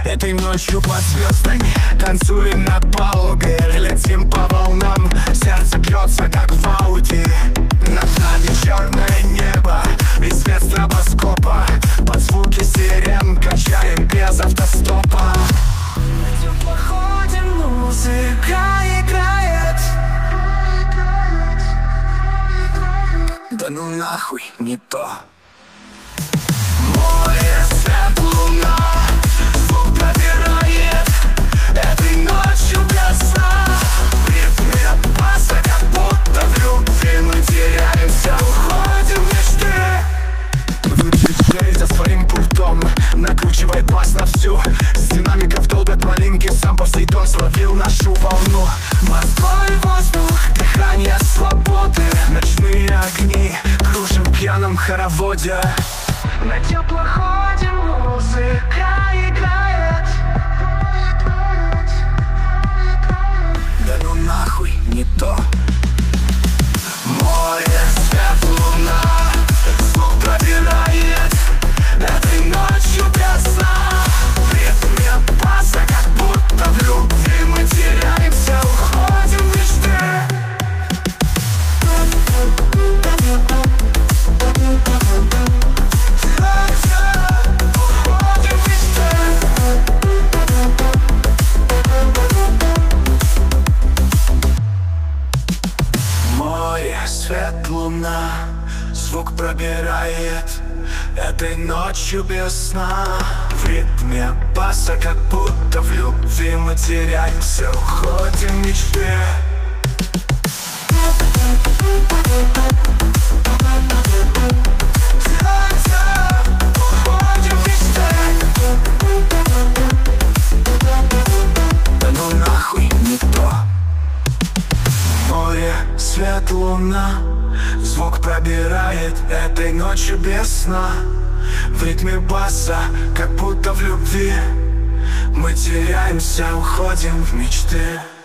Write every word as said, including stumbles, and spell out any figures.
Этой ночью под звездами танцуем на палубе, летим по волнам, сердце бьется как в ауди. Над нами черное небо и свет стробоскопа, под звуки сирен качаем без автостопа. На теплоходе музыка играет. Да ну нахуй, не то. Море, свет, луна, звук пробирает. Этой ночью без сна, в ритме баса, как будто в любви мы теряемся, уходим в мечты. Выключай за своим пультом, накручивай бас на всю. С динамиков долбят малинки, сам Посейдон словил нашу волну. Морской воздух, дыхание свободы, ночные огни кружим в пьяном хороводе. На теплоходе музыка играет. Да ну нахуй, не то. Море, свет, луна, звук пробирает. Этой ночью без сна, в ритме баса, как будто в любви мы теряемся, уходим в мечты. Свет, луна, звук пробирает. Этой ночью без сна, в ритме баса, как будто в любви мы теряемся, уходим в мечты. Уходим в мечты. Да ну нахуй, не то. Море, свет, луна, звук пробирает. Этой ночью без сна, в ритме баса, как будто в любви мы теряемся, уходим в мечты.